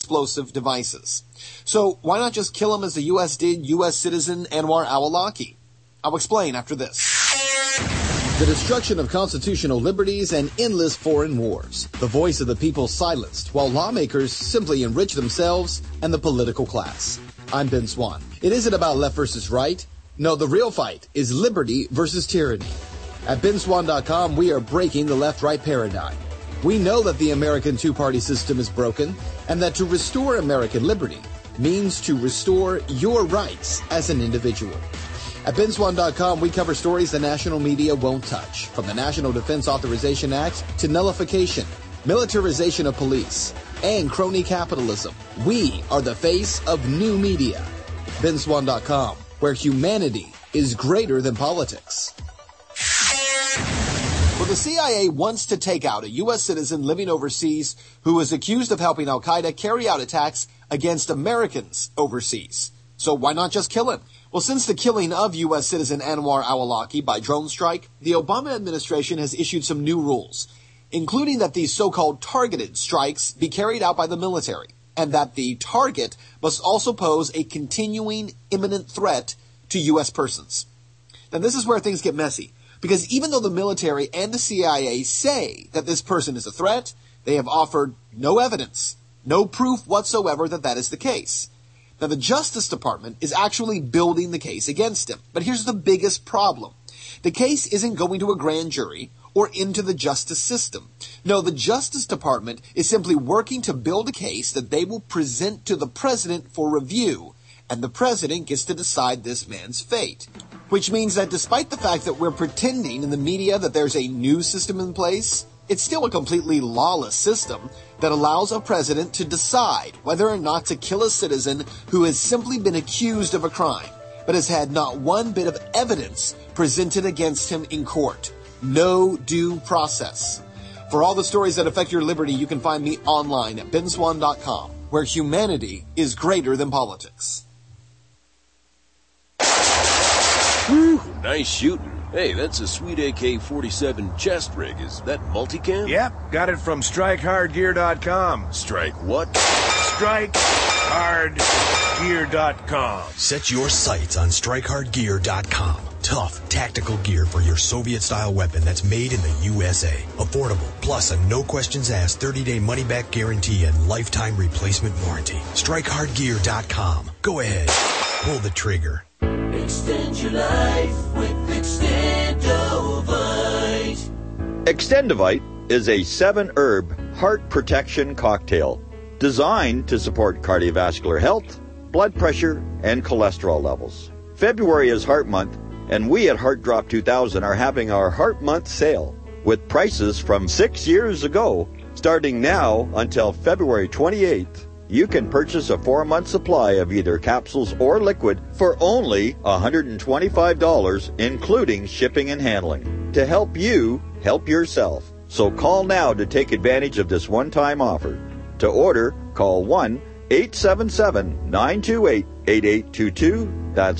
explosive devices. So why not just kill him as the U.S. did U.S. citizen Anwar al-Awlaki? I'll explain after this. The destruction of constitutional liberties and endless foreign wars. The voice of the people silenced, while lawmakers simply enrich themselves and the political class. I'm Ben Swann. It isn't about left versus right. No, the real fight is liberty versus tyranny. At benswann.com, we are breaking the left-right paradigm. We know that the American two-party system is broken, and that to restore American liberty means to restore your rights as an individual. At benswann.com, we cover stories the national media won't touch, from the National Defense Authorization Act to nullification, militarization of police, and crony capitalism. We are the face of new media. benswann.com, where humanity is greater than politics. Well, the CIA wants to take out a U.S. citizen living overseas who is accused of helping al-Qaeda carry out attacks against Americans overseas. So why not just kill him? Well, since the killing of U.S. citizen Anwar al-Awlaki by drone strike, the Obama administration has issued some new rules, including that these so-called targeted strikes be carried out by the military, and that the target must also pose a continuing imminent threat to U.S. persons. Now, this is where things get messy, because even though the military and the CIA say that this person is a threat, they have offered no evidence, no proof whatsoever that that is the case. Now, the Justice Department is actually building the case against him. But here's the biggest problem. The case isn't going to a grand jury or into the justice system. No, the Justice Department is simply working to build a case that they will present to the president for review, and the president gets to decide this man's fate. Which means that despite the fact that we're pretending in the media that there's a new system in place, it's still a completely lawless system that allows a president to decide whether or not to kill a citizen who has simply been accused of a crime, but has had not one bit of evidence presented against him in court. No due process. For all the stories that affect your liberty, you can find me online at benswann.com, where humanity is greater than politics. Whew, nice shooting. Hey, that's a sweet AK-47 chest rig. Is that multicam? Yep, got it from StrikeHardGear.com. Strike what? StrikeHardGear.com. Set your sights on StrikeHardGear.com. Tough, tactical gear for your Soviet-style weapon that's made in the USA. Affordable, plus a no-questions-asked 30-day money-back guarantee and lifetime replacement warranty. StrikeHardGear.com. Go ahead, pull the trigger. Extend your life with Extendovite. Extendovite is a 7-herb heart protection cocktail designed to support cardiovascular health, blood pressure, and cholesterol levels. February is Heart Month, and we at Heart Drop 2000 are having our Heart Month sale with prices from 6 years ago. Starting now until February 28th, you can purchase a 4-month supply of either capsules or liquid for only $125, including shipping and handling, to help you help yourself. So call now to take advantage of this one-time offer. To order, call 1-877-928-8822. That's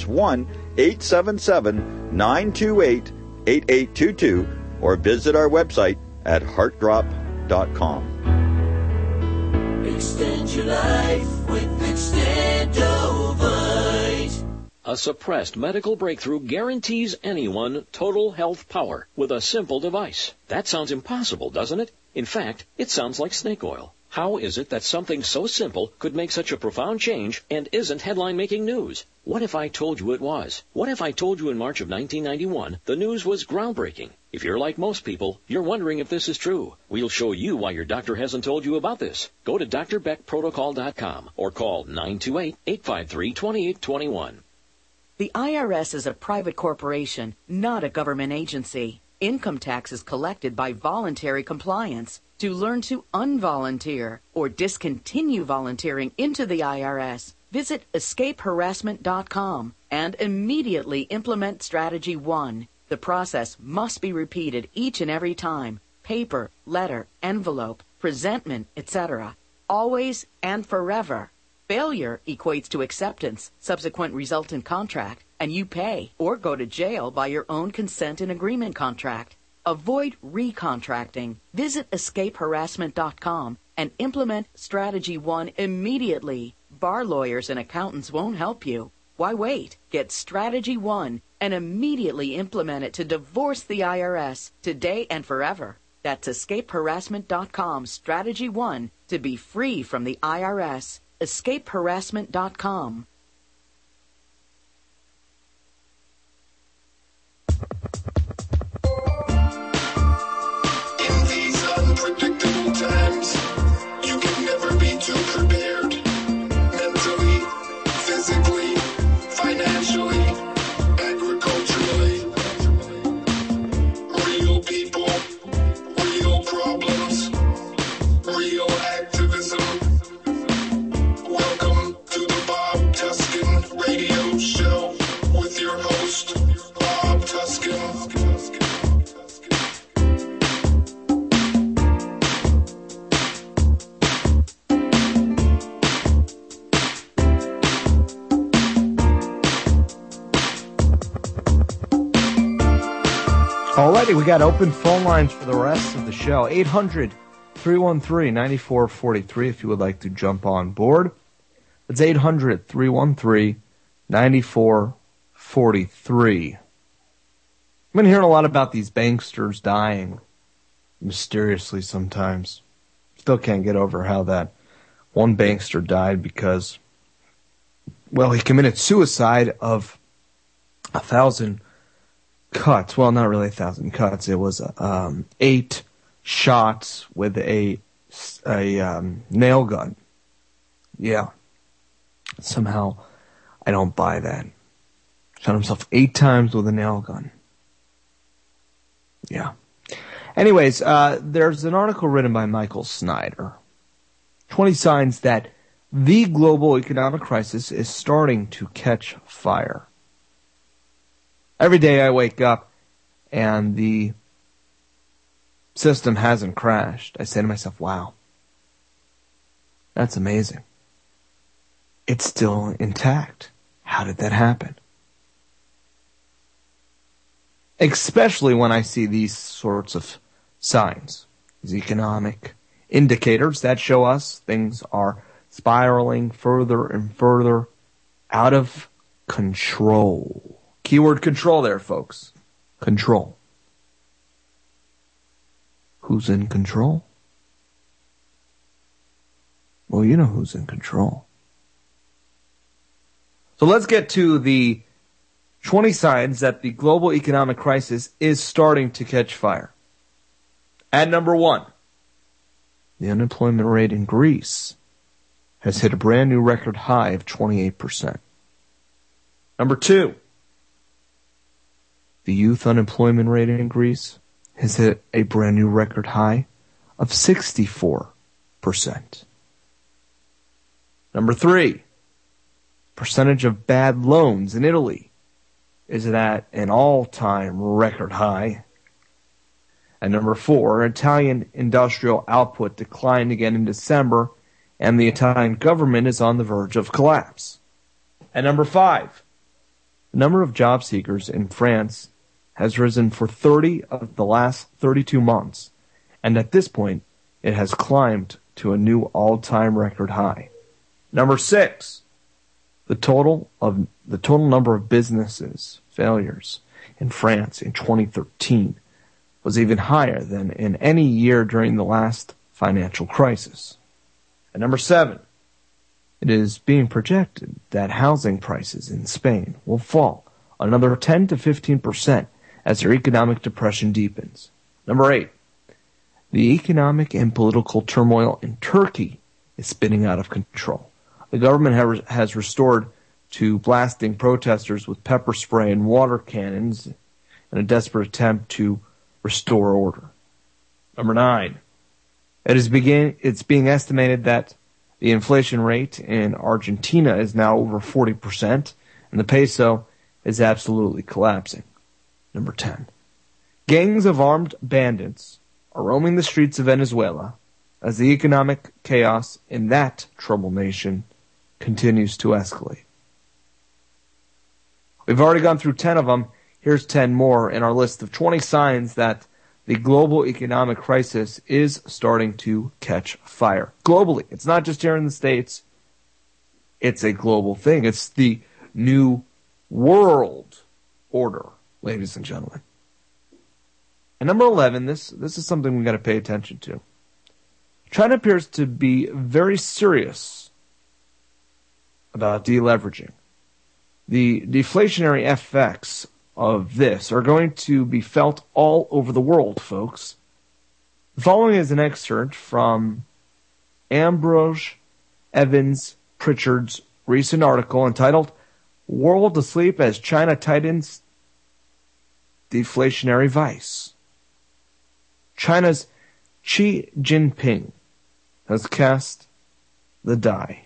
1-877-928-8822, or visit our website at heartdrop.com. Extend your life with Extendovite. A suppressed medical breakthrough guarantees anyone total health power with a simple device. That sounds impossible, doesn't it? In fact, it sounds like snake oil. How is it that something so simple could make such a profound change and isn't headline-making news? What if I told you it was? What if I told you in March of 1991 the news was groundbreaking? If you're like most people, you're wondering if this is true. We'll show you why your doctor hasn't told you about this. Go to drbeckprotocol.com or call 928-853-2821. The IRS is a private corporation, not a government agency. Income tax is collected by voluntary compliance. To learn to unvolunteer or discontinue volunteering into the IRS, visit escapeharassment.com and immediately implement Strategy 1. The process must be repeated each and every time. Paper, letter, envelope, presentment, etc. Always and forever. Failure equates to acceptance, subsequent resultant contract, and you pay or go to jail by your own consent and agreement contract. Avoid recontracting. Visit escapeharassment.com and implement Strategy 1 immediately. Bar lawyers and accountants won't help you. Why wait? Get Strategy 1 and immediately implement it to divorce the IRS today and forever. That's escapeharassment.com, Strategy 1, to be free from the IRS. Escapeharassment.com. In these unpredictable times, you can never be too prepared. Mentally, physically, financially, agriculturally. Real people, real problems, real activism. Welcome to the Bob Tuskin Radio Show with your host, Bob Tuskin. Alrighty, we got open phone lines for the rest of the show. 800-313-9443 if you would like to jump on board. It's 800-313-9443. I've been hearing a lot about these banksters dying mysteriously sometimes. Still can't get over how that one bankster died because, well, he committed suicide of 1,000 cuts. Well, not really 1,000 cuts. It was 8 shots with a nail gun. Yeah. Somehow, I don't buy that. Shot himself 8 times with a nail gun. Yeah. Anyways, there's an article written by Michael Snyder. 20 signs that the global economic crisis is starting to catch fire. Every day I wake up and the system hasn't crashed. I say to myself, wow, that's amazing. It's still intact. How did that happen? Especially when I see these sorts of signs, these economic indicators that show us things are spiraling further and further out of control. Keyword control there, folks. Control. Who's in control? Well, you know who's in control. So let's get to the 20 signs that the global economic crisis is starting to catch fire. At number 1, the unemployment rate in Greece has hit a brand new record high of 28%. Number 2, the youth unemployment rate in Greece has hit a brand new record high of 64%. Number 3, percentage of bad loans in Italy is at an all-time record high. And number 4, Italian industrial output declined again in December, and the Italian government is on the verge of collapse. And number 5, the number of job seekers in France has risen for 30 of the last 32 months, and at this point, it has climbed to a new all-time record high. Number 6, the total number of businesses failures in France in 2013 was even higher than in any year during the last financial crisis. And number 7, it is being projected that housing prices in Spain will fall another 10 to 15% as their economic depression deepens. Number 8, the economic and political turmoil in Turkey is spinning out of control. The government has resorted to blasting protesters with pepper spray and water cannons in a desperate attempt to restore order. Number 9, it's being estimated that the inflation rate in Argentina is now over 40%, and the peso is absolutely collapsing. Number 10, gangs of armed bandits are roaming the streets of Venezuela as the economic chaos in that troubled nation continues to escalate. We've already gone through 10 of them. Here's 10 more in our list of 20 signs that the global economic crisis is starting to catch fire globally. It's not just here in the States. It's a global thing. It's the new world order, ladies and gentlemen. And number 11, this is something we've got to pay attention to. China appears to be very serious about deleveraging. The deflationary effects of this are going to be felt all over the world, folks. The following is an excerpt from Ambrose Evans Pritchard's recent article entitled "World Asleep as China Tightens Deflationary Vice." China's Xi Jinping has cast the die.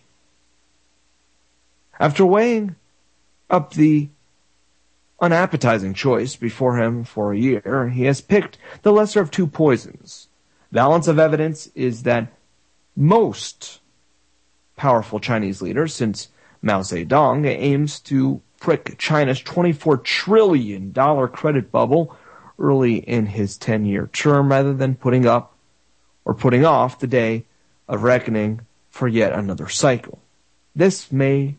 After weighing up the unappetizing choice before him for a year, he has picked the lesser of two poisons. Balance of evidence is that most powerful Chinese leaders since Mao Zedong aims to prick China's $24 trillion credit bubble early in his 10-year term rather than putting up or putting off the day of reckoning for yet another cycle. This may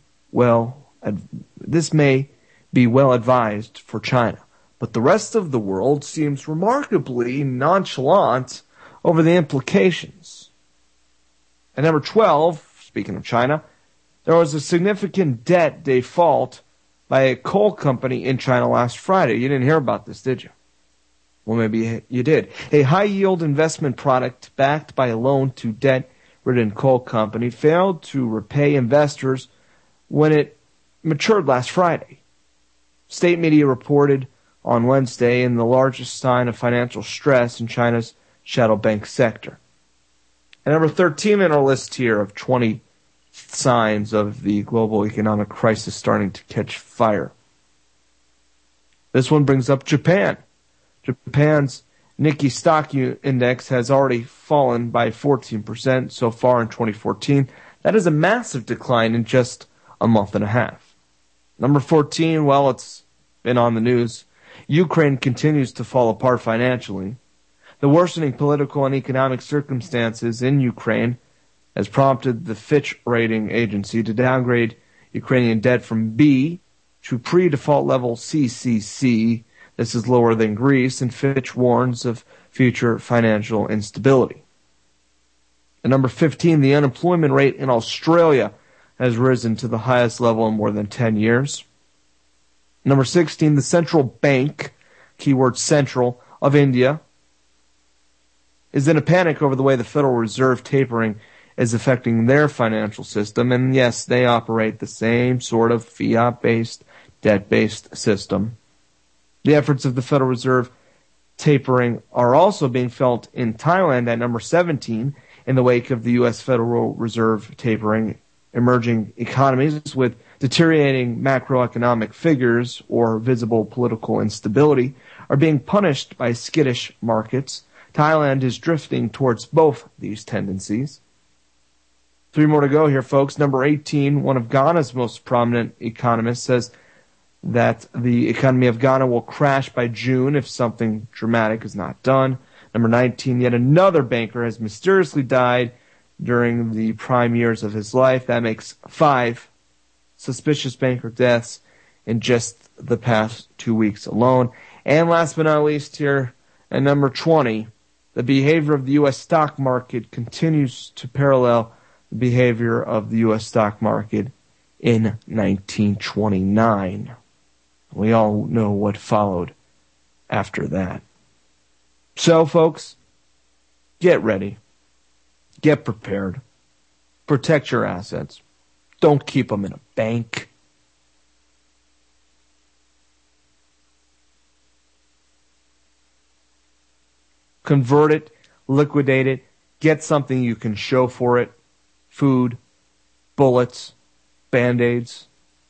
be well advised for China, but the rest of the world seems remarkably nonchalant over the implications. At number 12, speaking of China, there was a significant debt default by a coal company in China last Friday. You didn't hear about this, did you? Well, maybe you did. A high-yield investment product backed by a loan to debt-ridden coal company failed to repay investors when it matured last Friday. State media reported on Wednesday in the largest sign of financial stress in China's shadow bank sector. And number 13 in our list here of 20 signs of the global economic crisis starting to catch fire. This one brings up Japan. Japan's Nikkei stock index has already fallen by 14% so far in 2014. That is a massive decline in just a month and a half. Number 14, well, it's been on the news. Ukraine continues to fall apart financially. The worsening political and economic circumstances in Ukraine has prompted the Fitch rating agency to downgrade Ukrainian debt from B to pre-default level CCC. This is lower than Greece, and Fitch warns of future financial instability. At number 15, the unemployment rate in Australia has risen to the highest level in more than 10 years. Number 16, the central bank, keyword central, of India is in a panic over the way the Federal Reserve tapering is affecting their financial system. And yes, they operate the same sort of fiat-based, debt-based system. The efforts of the Federal Reserve tapering are also being felt in Thailand at number 17 in the wake of the U.S. Federal Reserve tapering. Emerging economies with deteriorating macroeconomic figures or visible political instability are being punished by skittish markets. Thailand is drifting towards both these tendencies. 3 more to go here, folks. Number 18, one of Ghana's most prominent economists says that the economy of Ghana will crash by June if something dramatic is not done. Number 19, yet another banker has mysteriously died during the prime years of his life. That makes 5 suspicious banker deaths in just the past 2 weeks alone. And last but not least here, at number 20, the behavior of the U.S. stock market continues to parallel the behavior of the U.S. stock market in 1929. We all know what followed after that. So, folks, get ready. Get prepared. Protect your assets. Don't keep them in a bank. Convert it, liquidate it, get something you can show for it. Food, bullets, Band-Aids.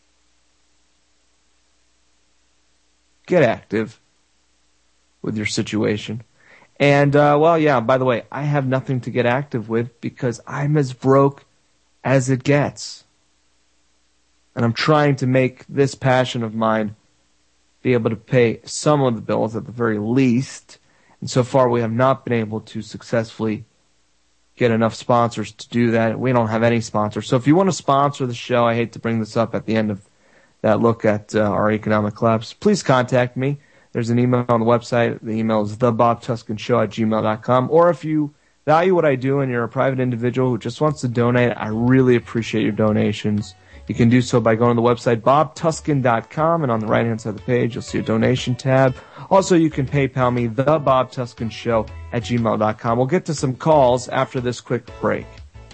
Get active with your situation. And, by the way, I have nothing to get active with because I'm as broke as it gets. And I'm trying to make this passion of mine be able to pay some of the bills at the very least. And so far, we have not been able to successfully get enough sponsors to do that. We don't have any sponsors. So if you want to sponsor the show, I hate to bring this up at the end of that look at our economic collapse, please contact me. There's an email on the website. The email is thebobtuskinshow@gmail.com. Or if you value what I do and you're a private individual who just wants to donate, I really appreciate your donations. You can do so by going to the website bobtuskin.com, and on the right-hand side of the page, you'll see a donation tab. Also, you can PayPal me, thebobtuskinshow@gmail.com. We'll get to some calls after this quick break.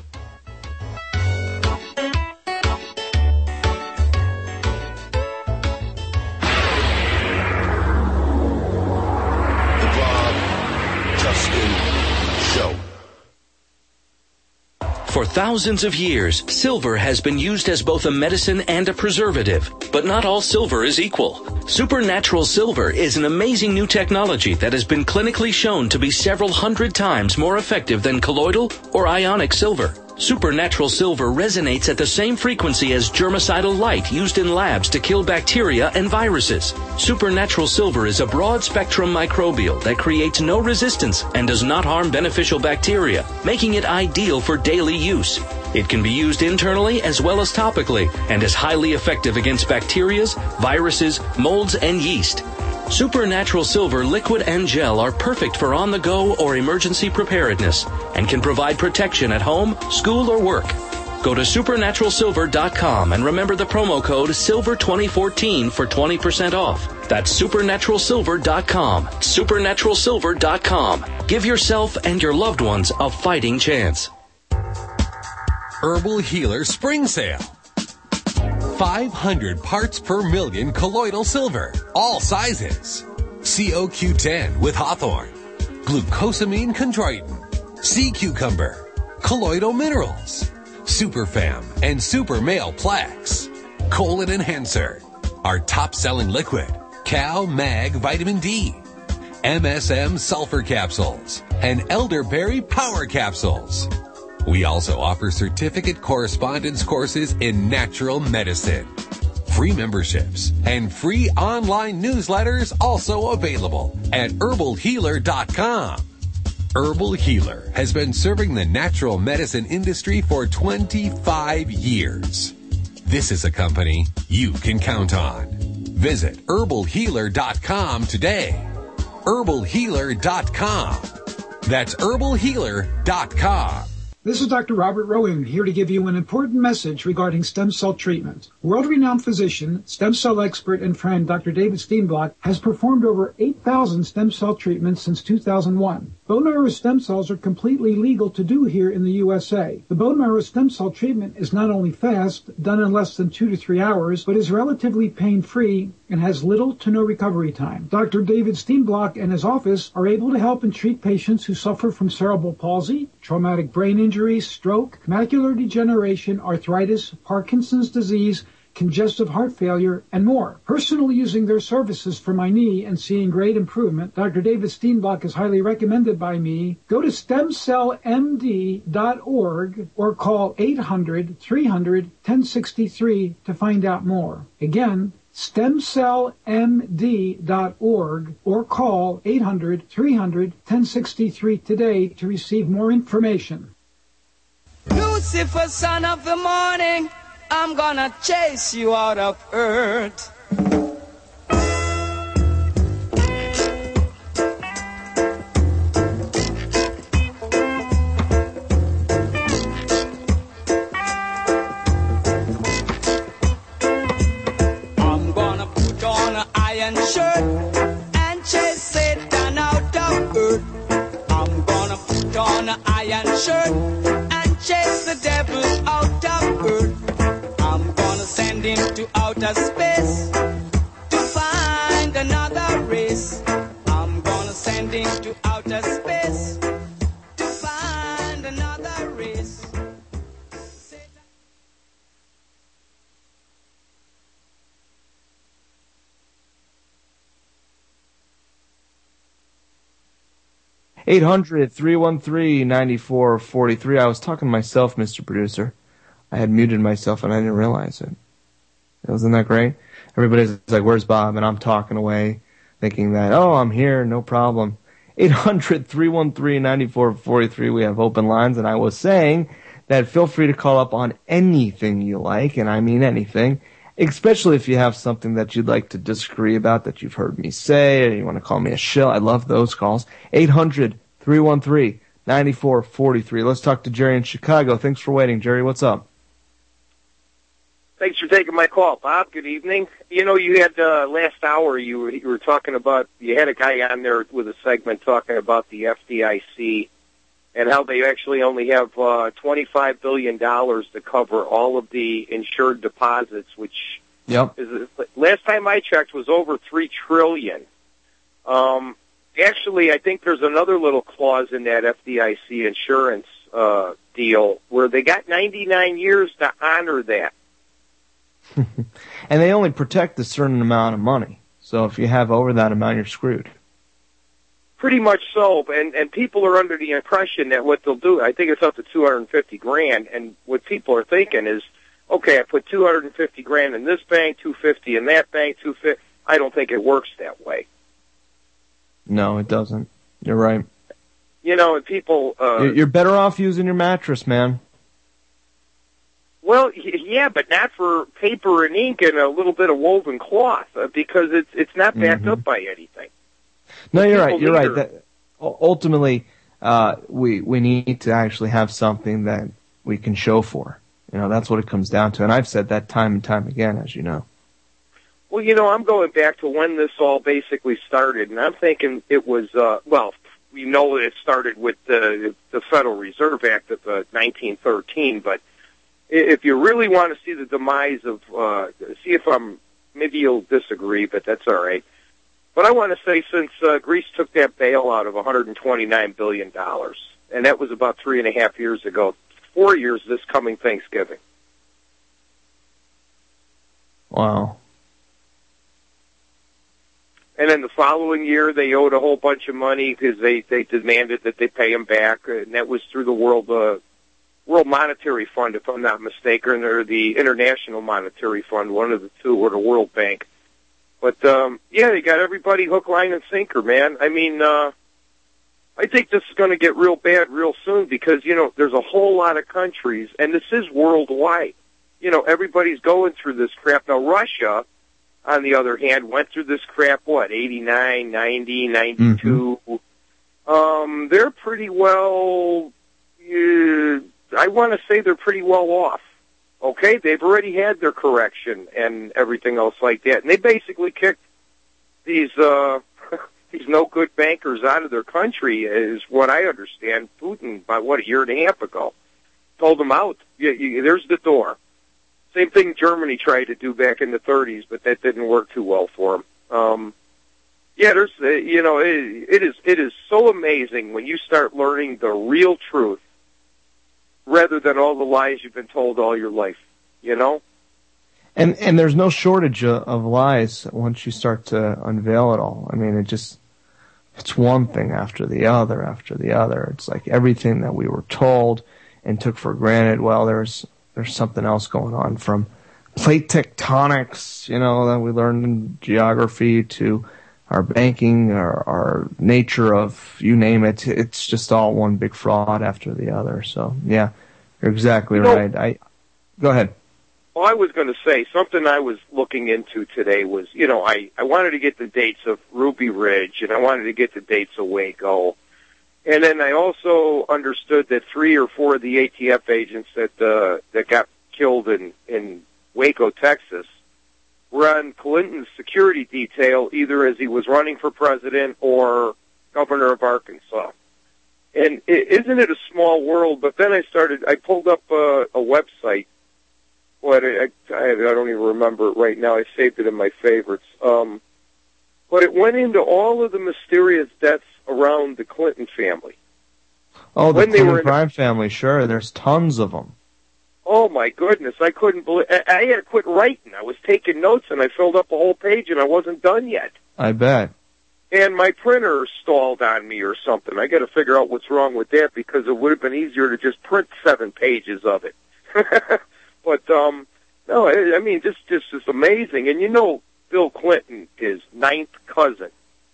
For thousands of years, silver has been used as both a medicine and a preservative. But not all silver is equal. Supernatural Silver is an amazing new technology that has been clinically shown to be several hundred times more effective than colloidal or ionic silver. Supernatural Silver resonates at the same frequency as germicidal light used in labs to kill bacteria and viruses. Supernatural Silver is a broad-spectrum microbial that creates no resistance and does not harm beneficial bacteria, making it ideal for daily use. It can be used internally as well as topically and is highly effective against bacteria, viruses, molds, and yeast. Supernatural Silver liquid and gel are perfect for on-the-go or emergency preparedness and can provide protection at home, school, or work. Go to supernaturalsilver.com and remember the promo code SILVER2014 for 20% off. That's supernaturalsilver.com. Supernaturalsilver.com. Give yourself and your loved ones a fighting chance. Herbal Healer Spring Sale. 500 parts per million colloidal silver, all sizes. COQ10 with hawthorn, glucosamine chondroitin, sea cucumber, colloidal minerals, Superfam and Super Male Plaques, Colon Enhancer, our top-selling liquid, Cal Mag Vitamin D, MSM Sulfur Capsules, and Elderberry Power Capsules. We also offer certificate correspondence courses in natural medicine. Free memberships and free online newsletters also available at herbalhealer.com. Herbal Healer has been serving the natural medicine industry for 25 years. This is a company you can count on. Visit herbalhealer.com today. herbalhealer.com. That's herbalhealer.com. This is Dr. Robert Rowan here to give you an important message regarding stem cell treatment. World-renowned physician, stem cell expert, and friend Dr. David Steenblock has performed over 8,000 stem cell treatments since 2001. Bone marrow stem cells are completely legal to do here in the USA. The bone marrow stem cell treatment is not only fast, done in less than 2 to 3 hours, but is relatively pain-free and has little to no recovery time. Dr. David Steenblock and his office are able to help and treat patients who suffer from cerebral palsy, traumatic brain injury, stroke, macular degeneration, arthritis, Parkinson's disease, congestive heart failure, and more. Personally using their services for my knee and seeing great improvement, Dr. David Steenblock is highly recommended by me. Go to stemcellmd.org or call 800-300-1063 to find out more. Again, stemcellmd.org or call 800-300-1063 today to receive more information. Lucifer, son of the morning, I'm gonna chase you out of earth. I'm gonna put on an iron shirt and chase Satan out of earth. I'm gonna put on an iron shirt and chase the devil out of earth. Send him to outer space to find another race. I'm gonna send him to outer space to find another race. 800-313-9443. I was talking to myself, Mr. Producer. I had muted myself and I didn't realize it. Wasn't that great? Everybody's like, where's Bob? And I'm talking away, thinking that, oh, I'm here, no problem. 800-313-9443. We have open lines, and I was saying that feel free to call up on anything you like, and I mean anything, especially if you have something that you'd like to disagree about that you've heard me say, or you want to call me a shill. I love those calls. 800-313-9443. Let's talk to Jerry in Chicago. Thanks for waiting, Jerry. What's up? Thanks for taking my call, Bob. Good evening. You know, you had last hour, you were talking about, you had a guy on there with a segment talking about the FDIC and how they actually only have $25 billion to cover all of the insured deposits, which is, last time I checked, was over $3 trillion. Actually, I think there's another little clause in that FDIC insurance deal where they got 99 years to honor that. And they only protect a certain amount of money. So if you have over that amount, you're screwed. Pretty much so. And people are under the impression that what they'll do, I think it's up to $250,000. And what people are thinking is, okay, I put $250,000 in this bank, $250,000 in that bank, $250,000. I don't think it works that way. No, it doesn't. You're right. You know, and people... you're better off using your mattress, man. Well, yeah, but not for paper and ink and a little bit of woven cloth, because it's not backed up by anything. No, you're right. You're right. That, ultimately, we need to actually have something that we can show for. You know, that's what it comes down to. And I've said that time and time again, as you know. Well, you know, I'm going back to when this all basically started, and I'm thinking it was, well, we know it started with the Federal Reserve Act of 1913, but if you really want to see the demise of, see if maybe you'll disagree, but that's all right. But I want to say since Greece took that bailout of $129 billion, and that was about 3.5 years ago, 4 years this coming Thanksgiving. Wow. And then the following year, they owed a whole bunch of money because they demanded that they pay them back, and that was through the World Monetary Fund, if I'm not mistaken, or the International Monetary Fund, one of the two, or the World Bank. But, yeah, they got everybody hook, line, and sinker, man. I mean, I think this is going to get real bad real soon because, you know, there's a whole lot of countries, and this is worldwide. You know, everybody's going through this crap. Now, Russia, on the other hand, went through this crap, 89, 90, 92. Mm-hmm. They're pretty well... I want to say they're pretty well off. Okay, they've already had their correction and everything else like that, and they basically kicked these no good bankers out of their country, is what I understand. Putin, about a year and a half ago, told them out. There's the door. Same thing Germany tried to do back in the 30s, but that didn't work too well for them. Yeah, there's you know, it is so amazing when you start learning the real truth, rather than all the lies you've been told all your life, you know? And there's no shortage of lies once you start to unveil it all. I mean, it's one thing after the other after the other. It's like everything that we were told and took for granted, well, there's something else going on, from plate tectonics, you know, that we learned in geography, to our banking, our nature of, you name it. It's just all one big fraud after the other. So, yeah, you're exactly right. Go ahead. Well, I was going to say, something I was looking into today was, you know, I wanted to get the dates of Ruby Ridge, and I wanted to get the dates of Waco. And then I also understood that 3 or 4 of the ATF agents that got killed in Waco, Texas, were on Clinton's security detail, either as he was running for president or governor of Arkansas. And isn't it a small world? But then I pulled up a website. What I don't even remember it right now. I saved it in my favorites. But it went into all of the mysterious deaths around the Clinton family. Oh, the Clinton crime family, sure. There's tons of them. Oh, my goodness. I couldn't believe... I had to quit writing. I was taking notes, and I filled up a whole page, and I wasn't done yet. I bet. And my printer stalled on me or something. I got to figure out what's wrong with that, because it would have been easier to just print 7 pages of it. But, no, I mean, this just is amazing. And you know, Bill Clinton is 9th cousin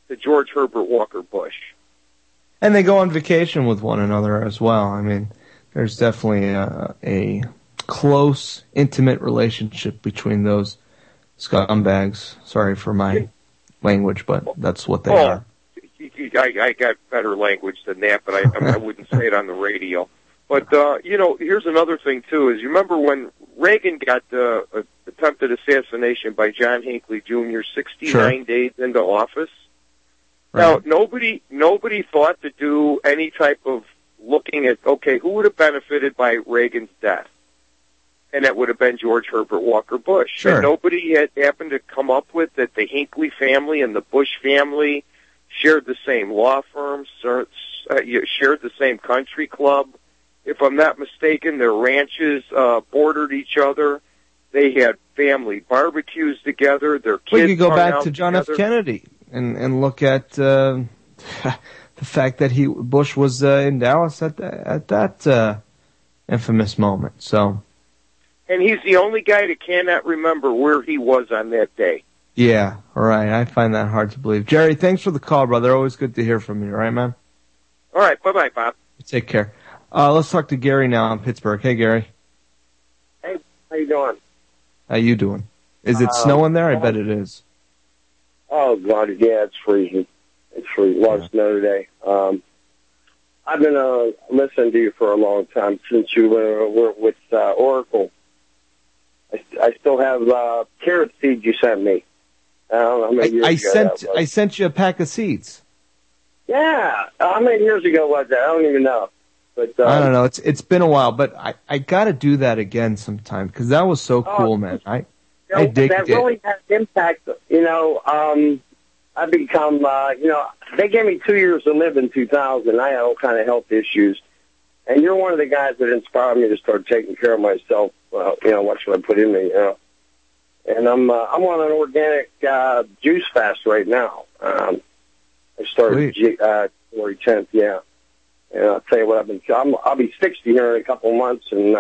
to George Herbert Walker Bush. And they go on vacation with one another as well. I mean, there's definitely a close, intimate relationship between those scumbags. Sorry for my language, but that's what they are. I got better language than that, but I wouldn't say it on the radio. But, here's another thing, too, is you remember when Reagan got attempted assassination by John Hinckley Jr. 69 days into office? Right. Now, nobody thought to do any type of looking at, okay, who would have benefited by Reagan's death? And that would have been George Herbert Walker Bush. Sure. And nobody had happened to come up with that the Hinckley family and the Bush family shared the same law firms, shared the same country club. If I'm not mistaken, their ranches bordered each other. They had family barbecues together. Their kids. We could go hung back out to John together. F. Kennedy and look at the fact that Bush was in Dallas at that infamous moment. So. And he's the only guy that cannot remember where he was on that day. Yeah, all right. I find that hard to believe. Jerry, thanks for the call, brother. Always good to hear from you, all right, man? All right, bye-bye, Bob. Take care. Let's talk to Gary now in Pittsburgh. Hey, Gary. Hey, how you doing? How you doing? Is it snowing there? I bet it is. Oh, God, yeah, it's freezing. It's freezing. A lot of snow today. I've been listening to you for a long time, since you were with Oracle. I still have carrot seeds you sent me. I don't know how many years ago I sent you a pack of seeds. Yeah. How many years ago was that? I don't even know. But I don't know. It's been a while, but I got to do that again sometime because that was so cool, man. I dig that it. really had an impact. I've become, they gave me 2 years to live in 2000. I had all kind of health issues. And you're one of the guys that inspired me to start taking care of myself. What should I put in me, And I'm on an organic juice fast right now. I started January 10th, yeah. And I'll tell you what, I'll be 60 here in a couple of months, and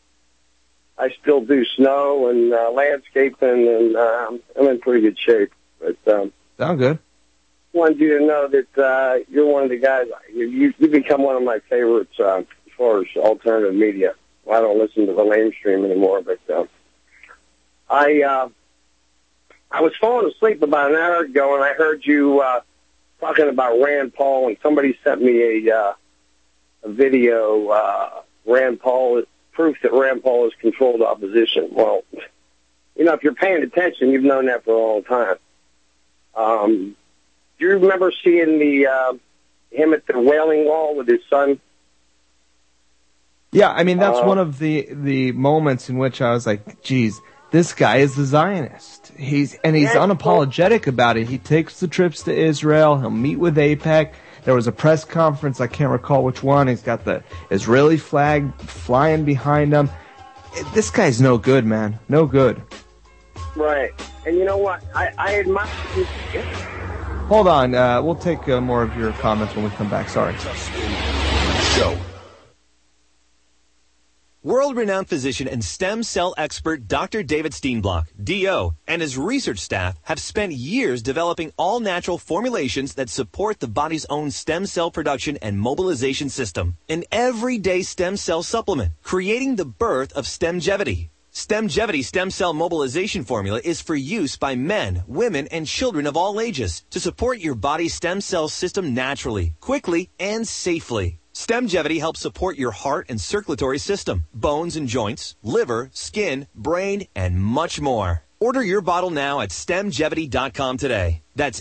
I still do snow and landscaping, and I'm in pretty good shape. But sound good. I wanted you to know that you're one of the guys. You've become one of my favorites as far as alternative media. Well, I don't listen to the mainstream anymore, but I was falling asleep about an hour ago, and I heard you talking about Rand Paul, and somebody sent me a video. Rand Paul proof that Rand Paul has controlled opposition. Well, if you're paying attention, you've known that for a long time. Do you remember seeing him at the Wailing Wall with his son? Yeah, I mean, that's one of the moments in which I was like, geez, this guy is a Zionist. He's unapologetic about it. He takes the trips to Israel. He'll meet with AIPAC. There was a press conference, I can't recall which one. He's got the Israeli flag flying behind him. This guy's no good, man. No good. Right. And you know what? I admire you. Hold on. We'll take more of your comments when we come back. Sorry. Show. World-renowned physician and stem cell expert Dr. David Steenblock, DO, and his research staff have spent years developing all-natural formulations that support the body's own stem cell production and mobilization system. An everyday stem cell supplement, creating the birth of Stemgevity. Stemgevity stem cell mobilization formula is for use by men, women, and children of all ages to support your body's stem cell system naturally, quickly, and safely. Stemgevity helps support your heart and circulatory system, bones and joints, liver, skin, brain, and much more. Order your bottle now at stemgevity.com today. That's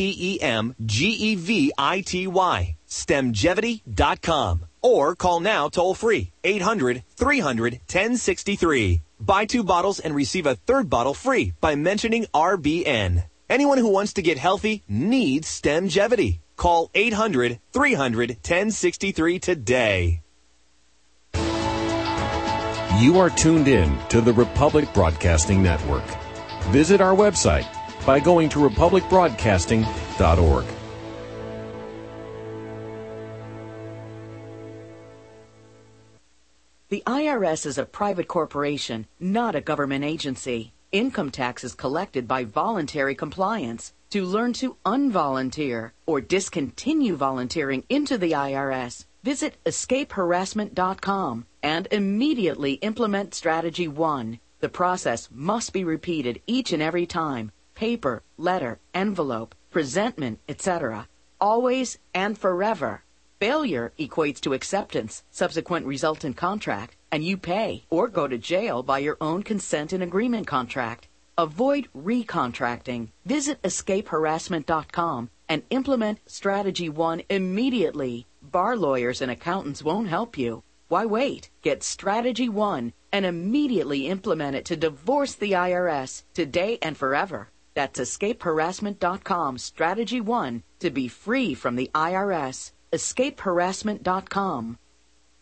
STEMGEVITY. Stemgevity.com. Or call now toll free 800-300-1063. Buy 2 bottles and receive a 3rd bottle free by mentioning RBN. Anyone who wants to get healthy needs Stemgevity. Call 800-300-1063 today. You are tuned in to the Republic Broadcasting Network. Visit our website by going to republicbroadcasting.org. The IRS is a private corporation, not a government agency. Income tax is collected by voluntary compliance. To learn to unvolunteer or discontinue volunteering into the IRS, visit escapeharassment.com and immediately implement Strategy 1. The process must be repeated each and every time. Paper, letter, envelope, presentment, etc. Always and forever. Failure equates to acceptance, subsequent resultant contract, and you pay or go to jail by your own consent and agreement contract. Avoid recontracting. Visit escapeharassment.com and implement Strategy 1 immediately. Bar lawyers and accountants won't help you. Why wait? Get Strategy 1 and immediately implement it to divorce the IRS today and forever. That's escapeharassment.com, Strategy 1, to be free from the IRS. escapeharassment.com.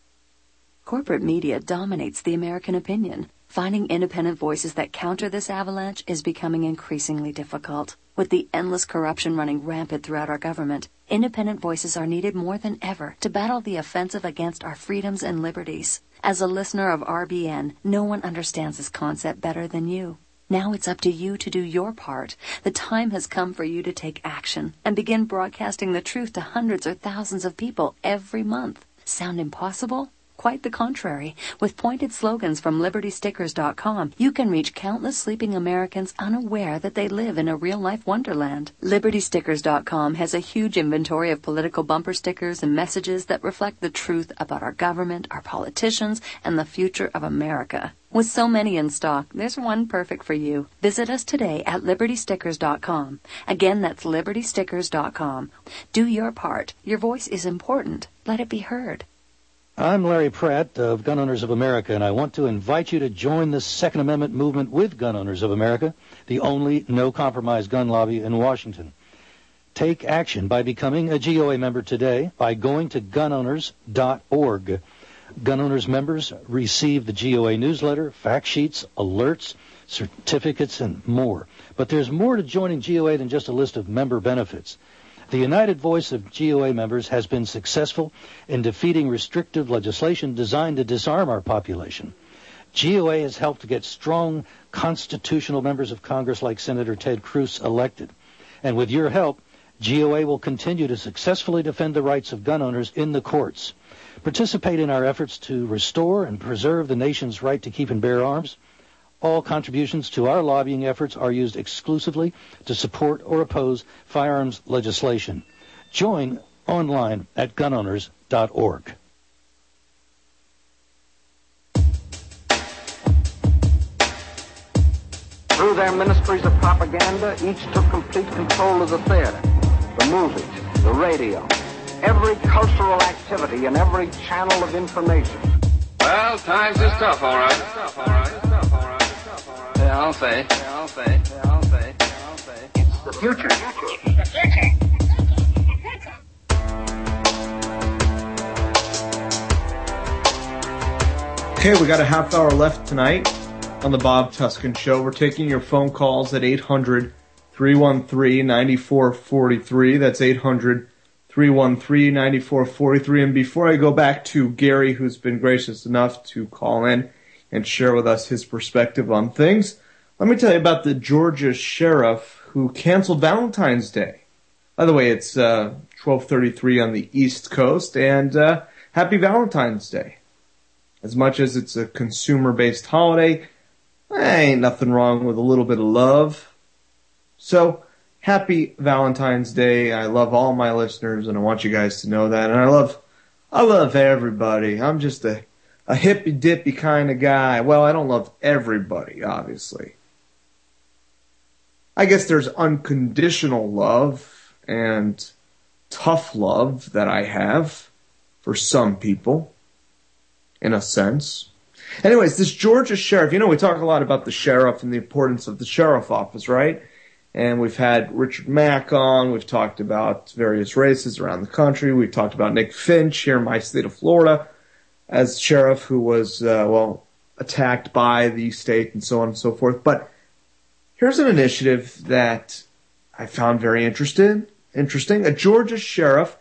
Corporate media dominates the American opinion. Finding independent voices that counter this avalanche is becoming increasingly difficult. With the endless corruption running rampant throughout our government, independent voices are needed more than ever to battle the offensive against our freedoms and liberties. As a listener of RBN, no one understands this concept better than you. Now it's up to you to do your part. The time has come for you to take action and begin broadcasting the truth to hundreds or thousands of people every month. Sound impossible? Quite the contrary. With pointed slogans from LibertyStickers.com, you can reach countless sleeping Americans unaware that they live in a real-life wonderland. LibertyStickers.com has a huge inventory of political bumper stickers and messages that reflect the truth about our government, our politicians, and the future of America. With so many in stock, there's one perfect for you. Visit us today at LibertyStickers.com. Again, that's LibertyStickers.com. Do your part. Your voice is important. Let it be heard. I'm Larry Pratt of Gun Owners of America, and I want to invite you to join the Second Amendment movement with Gun Owners of America, the only no-compromise gun lobby in Washington. Take action by becoming a GOA member today by going to gunowners.org. Gun Owners members receive the GOA newsletter, fact sheets, alerts, certificates, and more. But there's more to joining GOA than just a list of member benefits. The united voice of GOA members has been successful in defeating restrictive legislation designed to disarm our population. GOA has helped to get strong constitutional members of Congress like Senator Ted Cruz elected. And with your help, GOA will continue to successfully defend the rights of gun owners in the courts. Participate in our efforts to restore and preserve the nation's right to keep and bear arms. All contributions to our lobbying efforts are used exclusively to support or oppose firearms legislation. Join online at gunowners.org. Through their ministries of propaganda, each took complete control of the theater, the movies, the radio, every cultural activity and every channel of information. Well, times is tough, all right. Yeah, I'll say. It's the future. Okay, we got a half hour left tonight on the Bob Tuskin Show. We're taking your phone calls at 800-313-9443. That's 800-313-9443. And before I go back to Gary, who's been gracious enough to call in and share with us his perspective on things, let me tell you about the Georgia sheriff who canceled Valentine's Day. By the way, it's 12:33 on the East Coast, and happy Valentine's Day. As much as it's a consumer-based holiday, ain't nothing wrong with a little bit of love. So, happy Valentine's Day. I love all my listeners, and I want you guys to know that. And I love everybody. I'm just a hippy-dippy kind of guy. Well, I don't love everybody, obviously. I guess there's unconditional love and tough love that I have for some people, in a sense. Anyways, this Georgia sheriff, we talk a lot about the sheriff and the importance of the sheriff office, right? And we've had Richard Mack on. We've talked about various races around the country. We've talked about Nick Finch here in my state of Florida as sheriff who was, attacked by the state and so on and so forth. But here's an initiative that I found very interesting. A Georgia sheriff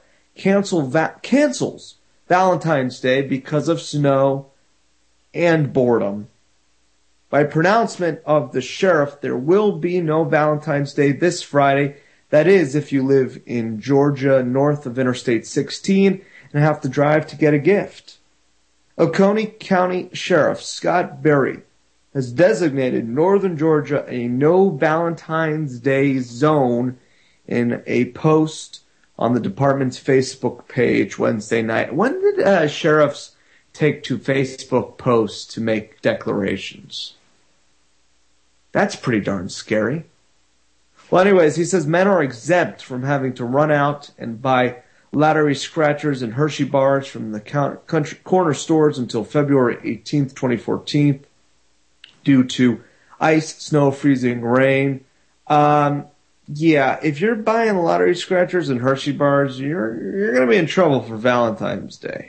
cancels Valentine's Day because of snow and boredom. By pronouncement of the sheriff, there will be no Valentine's Day this Friday. That is, if you live in Georgia, north of Interstate 16, and have to drive to get a gift. Oconee County Sheriff Scott Berry has designated northern Georgia a no Valentine's Day zone in a post on the department's Facebook page Wednesday night. When did sheriffs take to Facebook posts to make declarations? That's pretty darn scary. Well, anyways, he says men are exempt from having to run out and buy lottery scratchers and Hershey bars from the corner stores until February 18th, 2014, due to ice, snow, freezing, rain. Yeah, if you're buying lottery scratchers and Hershey bars, you're going to be in trouble for Valentine's Day.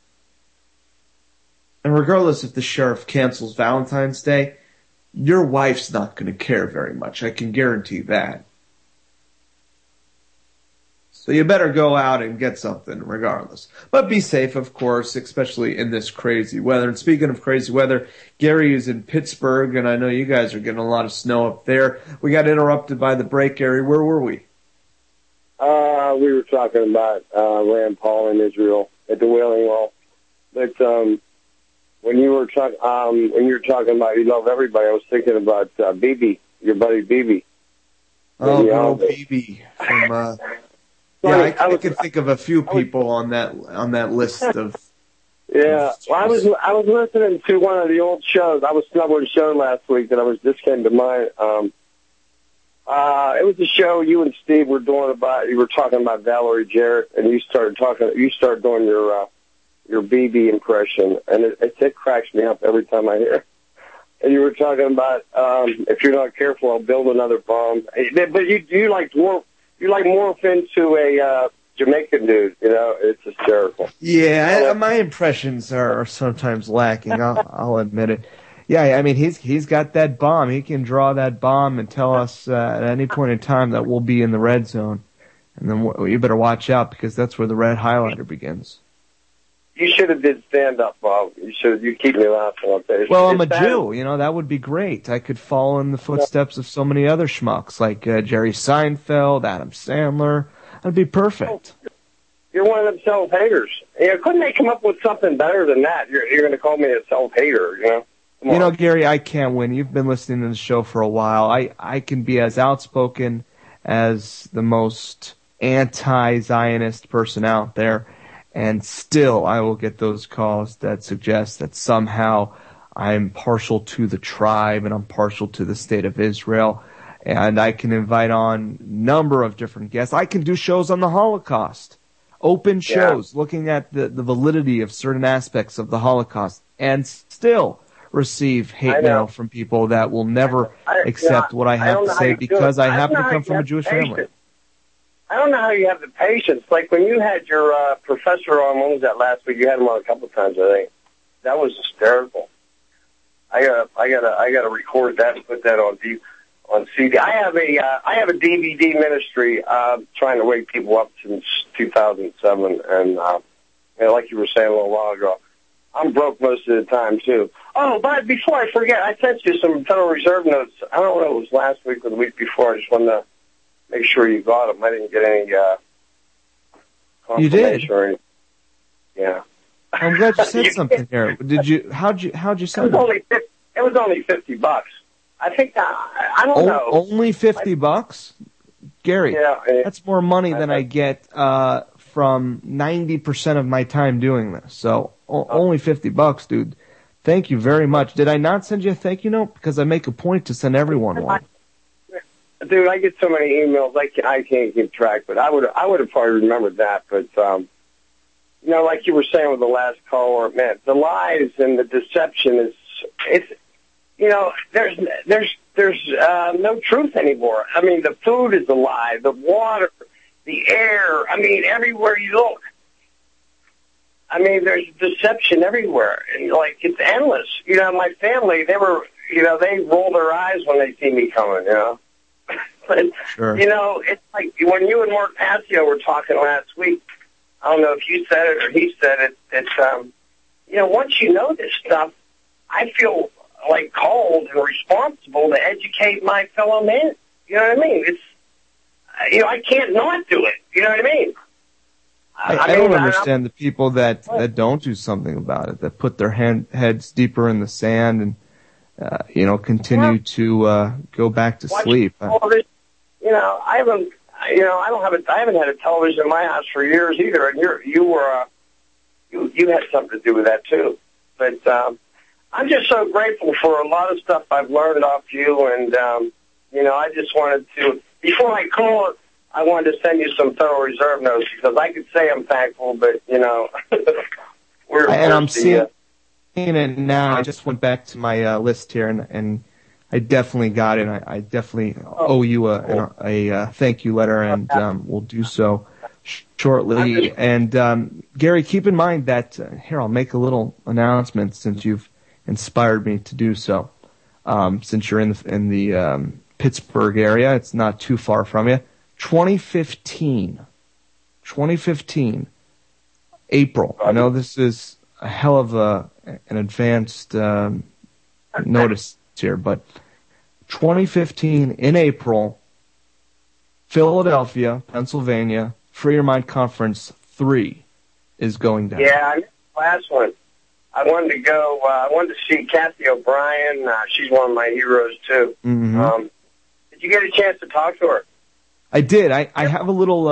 And regardless if the sheriff cancels Valentine's Day, your wife's not going to care very much. I can guarantee that. So you better go out and get something regardless. But be safe, of course, especially in this crazy weather. And speaking of crazy weather, Gary is in Pittsburgh, and I know you guys are getting a lot of snow up there. We got interrupted by the break, Gary. Where were we? We were talking about Rand Paul in Israel at the Wailing Wall. But when you were talking about you love everybody, I was thinking about Bibi, your buddy Bibi. Oh, Bibi from. Yeah, I could think of a few people on that list of. Yeah, well, I was listening to one of the old shows. I was snubbing a show last week that just came to mind. It was a show you and Steve were doing about. You were talking about Valerie Jarrett, and you started doing your BB impression, and it cracks me up every time I hear it. And you were talking about if you're not careful, I'll build another bomb. But you like morph into a Jamaican dude, it's hysterical. Yeah, my impressions are sometimes lacking. I'll admit it. Yeah, I mean he's got that bomb. He can draw that bomb and tell us at any point in time that we'll be in the red zone, and then you better watch out because that's where the red highlighter begins. You should have did stand up, Bob. You keep me laughing like that. Well, I'm a Jew. That would be great. I could follow in the footsteps of so many other schmucks like Jerry Seinfeld, Adam Sandler. That'd be perfect. You're one of them self-haters. Couldn't they come up with something better than that? You're going to call me a self-hater, Gary, I can't win. You've been listening to the show for a while. I can be as outspoken as the most anti-Zionist person out there, and still I will get those calls that suggest that somehow I'm partial to the tribe and I'm partial to the state of Israel. And I can invite on a number of different guests. I can do shows on the Holocaust, open shows looking at the validity of certain aspects of the Holocaust, and still receive hate mail from people that will never accept what I have to say because I happen to come from a Jewish family. I don't know how you have the patience. Like when you had your professor on, when was that last week? You had him on a couple of times, I think. That was hysterical. I gotta record that and put that on CD. I have a DVD ministry trying to wake people up since 2007, and like you were saying a little while ago, I'm broke most of the time too. Oh, but before I forget, I sent you some Federal Reserve notes. I don't know if it was last week or the week before. I just wanted to make sure you got them. I didn't get any confirmation. You did? Or anything. Yeah. I'm glad you said something here. Did you? How'd you send it? It was only $50. I think I don't know. Only $50, Gary. Yeah, that's more money than I get from 90% of my time doing this. So only $50, dude. Thank you very much. Did I not send you a thank you note? Because I make a point to send everyone one. Dude, I get so many emails I can't keep track. But I would have probably remembered that. But like you were saying with the last caller, man, the lies and the deception there's no truth anymore. I mean, the food is a lie, the water, the air. I mean, everywhere you look. I mean, there's deception everywhere, and it's endless. My family, they roll their eyes when they see me coming. But sure. It's like when you and Mark Passio were talking last week. I don't know if you said it or he said it. It's once you know this stuff, I feel called and responsible to educate my fellow man. You know what I mean? It's, I can't not do it. You know what I mean? I don't understand the people that don't do something about it, that put their heads deeper in the sand and, continue to go back to sleep. I haven't had a television in my house for years either, and you had something to do with that too. But I'm just so grateful for a lot of stuff I've learned off you, and I just wanted to, before I call, I wanted to send you some Federal Reserve notes because I could say I'm thankful, but I'm seeing it now. I just went back to my list here, and I definitely got it. I definitely owe you a thank you letter, and we'll do so shortly. And Gary, keep in mind that here I'll make a little announcement since you've inspired me to do so. Since you're in the Pittsburgh area, it's not too far from you. 2015, April. I know this is a hell of an advanced notice here, but 2015 in April, Philadelphia, Pennsylvania, Free Your Mind Conference 3 is going down. Yeah, I missed the last one. I wanted to go. I wanted to see Kathy O'Brien. She's one of my heroes too. Mm-hmm. Did you get a chance to talk to her? I did. I have a little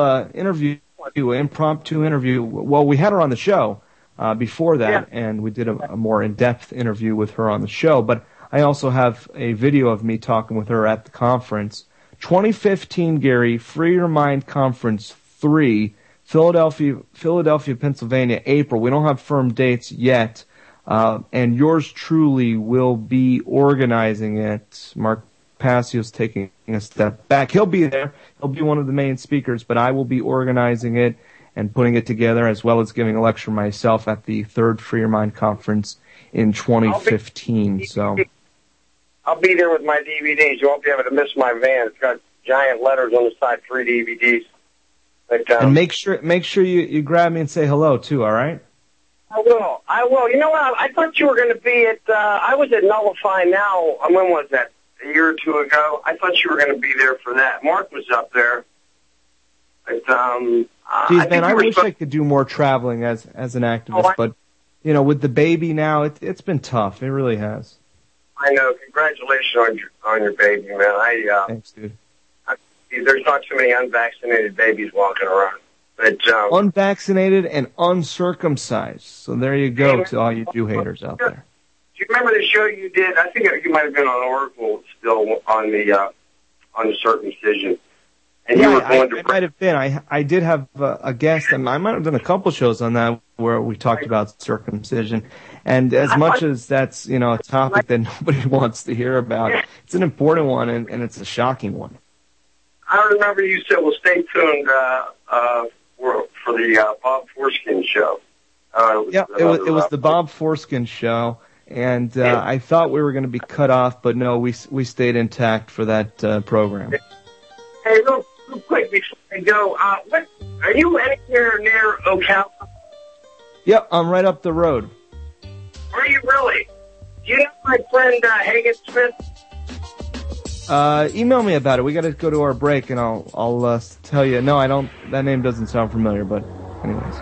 impromptu interview. Well, we had her on the show before that, and we did a more in-depth interview with her on the show. But I also have a video of me talking with her at the conference. 2015, Gary, Free Your Mind Conference 3, Philadelphia, Pennsylvania, April. We don't have firm dates yet, and yours truly will be organizing it. Mark Passio's taking a step back. He'll be there. He'll be one of the main speakers, but I will be organizing it and putting it together, as well as giving a lecture myself at the third Free Your Mind Conference in 2015. I'll be there with my DVDs. You won't be able to miss my van. It's got giant letters on the side, 3 DVDs. But, and make sure you grab me and say hello too. All right? I will. You know what? I thought you were going to be at. I was at Nullify Now. When was that? A year or two ago. I thought you were going to be there for that. Mark was up there. But, geez, man, I wish I could do more traveling as an activist, but with the baby now, it's been tough. It really has. I know. Congratulations on your baby, man. Thanks, dude. There's not too many unvaccinated babies walking around. But unvaccinated and uncircumcised. So there you go to all you Jew haters out there. Do you remember the show you did? I think you might have been on Oracle still on the circumcision. And you were going to. I might have been. I did have a guest, and I might have done a couple shows on that where we talked about circumcision. And as much as that's a topic that nobody wants to hear about, it's an important one, and it's a shocking one. I remember you said, "Well, stay tuned for the Bob Forskin show." It was the Bob Forskin show. And I thought we were going to be cut off, but no, we stayed intact for that program. Hey, real quick before I go, are you anywhere near Ocala? Yep, I'm right up the road. Are you really? Do you know my friend Hagen Smith? Email me about it. We got to go to our break, and I'll tell you. No, I don't. That name doesn't sound familiar, but anyways.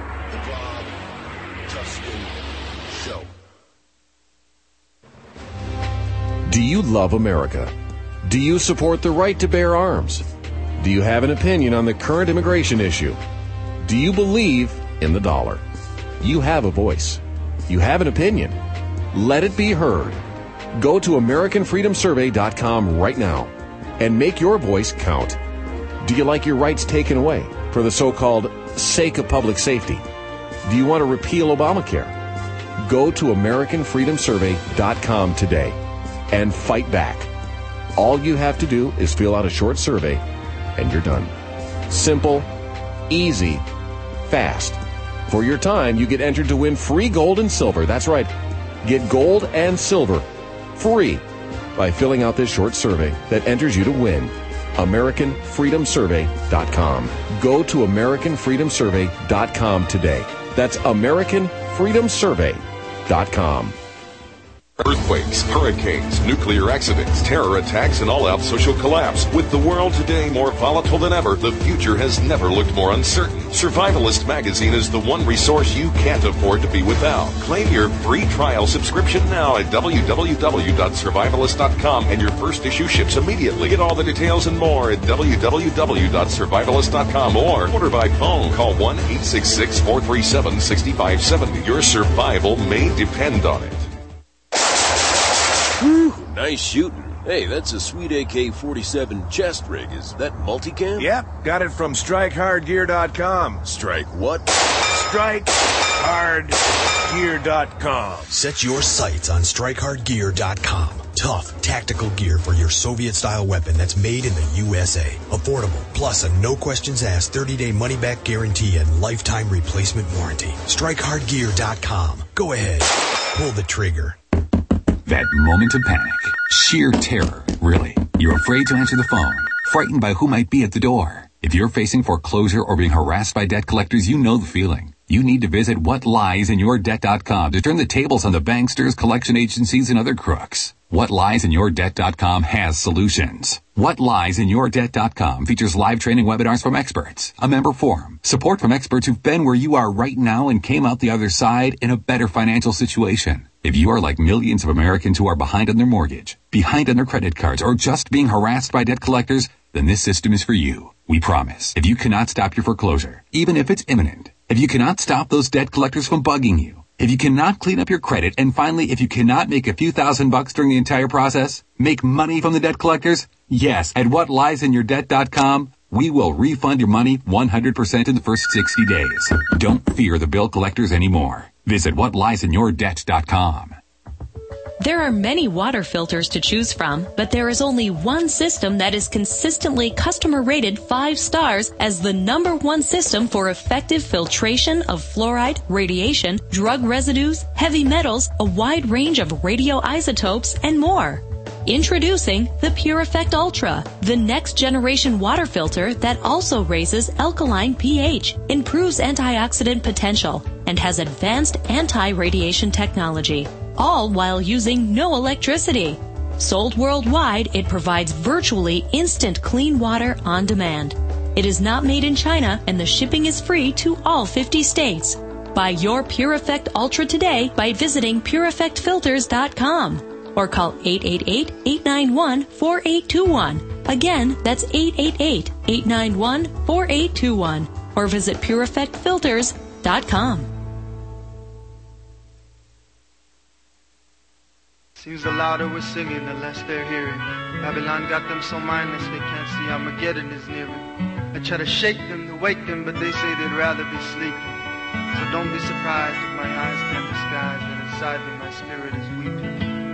Do you love America? Do you support the right to bear arms? Do you have an opinion on the current immigration issue? Do you believe in the dollar? You have a voice. You have an opinion. Let it be heard. Go to AmericanFreedomSurvey.com right now and make your voice count. Do you like your rights taken away for the so-called sake of public safety? Do you want to repeal Obamacare? Go to AmericanFreedomSurvey.com today and fight back. All you have to do is fill out a short survey, and you're done. Simple, easy, fast. For your time, you get entered to win free gold and silver. That's right. Get gold and silver free by filling out this short survey that enters you to win. AmericanFreedomSurvey.com. Go to AmericanFreedomSurvey.com today. That's AmericanFreedomSurvey.com. Earthquakes, hurricanes, nuclear accidents, terror attacks, and all-out social collapse. With the world today more volatile than ever, the future has never looked more uncertain. Survivalist magazine is the one resource you can't afford to be without. Claim your free trial subscription now at www.survivalist.com, and your first issue ships immediately. Get all the details and more at www.survivalist.com or order by phone. Call 1-866-437-6570. Your survival may depend on it. Whew, nice shooting. Hey, that's a sweet AK-47 chest rig. Is that multicam? Yep, got it from StrikeHardGear.com. Strike what? StrikeHardGear.com. Set your sights on StrikeHardGear.com. Tough, tactical gear for your Soviet-style weapon that's made in the USA. Affordable, plus a no-questions-asked 30-day money-back guarantee and lifetime replacement warranty. StrikeHardGear.com. Go ahead. Pull the trigger. That moment of panic. Sheer terror, really. You're afraid to answer the phone. Frightened by who might be at the door. If you're facing foreclosure or being harassed by debt collectors, you know the feeling. You need to visit whatliesInYourDebt.com to turn the tables on the banksters, collection agencies, and other crooks. WhatLiesInYourDebt.com has solutions. WhatLiesInYourDebt.com features live training webinars from experts, a member forum, support from experts who've been where you are right now and came out the other side in a better financial situation. If you are like millions of Americans who are behind on their mortgage, behind on their credit cards, or just being harassed by debt collectors, then this system is for you. We promise. If you cannot stop your foreclosure, even if it's imminent, if you cannot stop those debt collectors from bugging you, if you cannot clean up your credit, and finally, if you cannot make a few $1,000 during the entire process, make money from the debt collectors, yes, at WhatLiesInYourDebt.com, we will refund your money 100% in the first 60 days. Don't fear the bill collectors anymore. Visit WhatLiesInYourDebt.com. There are many water filters to choose from, but there is only one system that is consistently customer rated 5 stars as the #1 system for effective filtration of fluoride, radiation, drug residues, heavy metals, a wide range of radioisotopes, and more. Introducing the Pure Effect Ultra, the next generation water filter that also raises alkaline pH, improves antioxidant potential, and has advanced anti-radiation technology, all while using no electricity. Sold worldwide, it provides virtually instant clean water on demand. It is not made in China, and the shipping is free to all 50 states. Buy your Pure Effect Ultra today by visiting PureEffectFilters.com. or call 888-891-4821. Again, that's 888-891-4821. Or visit PureEffectFilters.com. Seems the louder we're singing, the less they're hearing. Babylon got them so mindless they can't see Armageddon is nearing. I try to shake them, to wake them, but they say they'd rather be sleeping. So don't be surprised if my eyes can't disguise that inside me my spirit is weeping.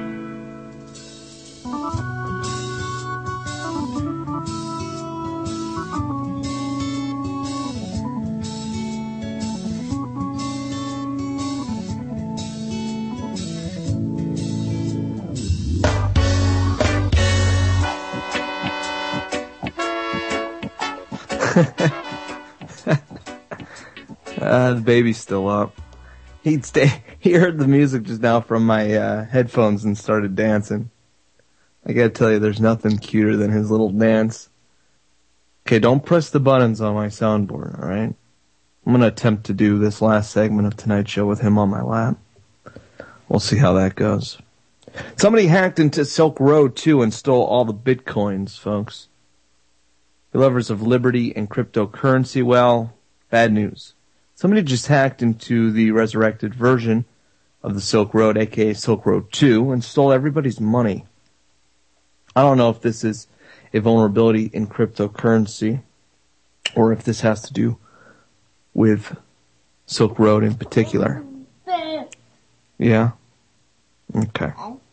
The baby's still up. He heard the music just now from my headphones and started dancing. I gotta tell you, there's nothing cuter than his little dance. Okay, don't press the buttons on my soundboard, alright? I'm gonna attempt to do this last segment of tonight's show with him on my lap. We'll see how that goes. Somebody hacked into Silk Road, too, and stole all the bitcoins, folks. The lovers of liberty and cryptocurrency, well, bad news. Somebody just hacked into the resurrected version of the Silk Road, aka Silk Road 2, and stole everybody's money. I don't know if this is a vulnerability in cryptocurrency, or if this has to do with Silk Road in particular. Yeah? Okay.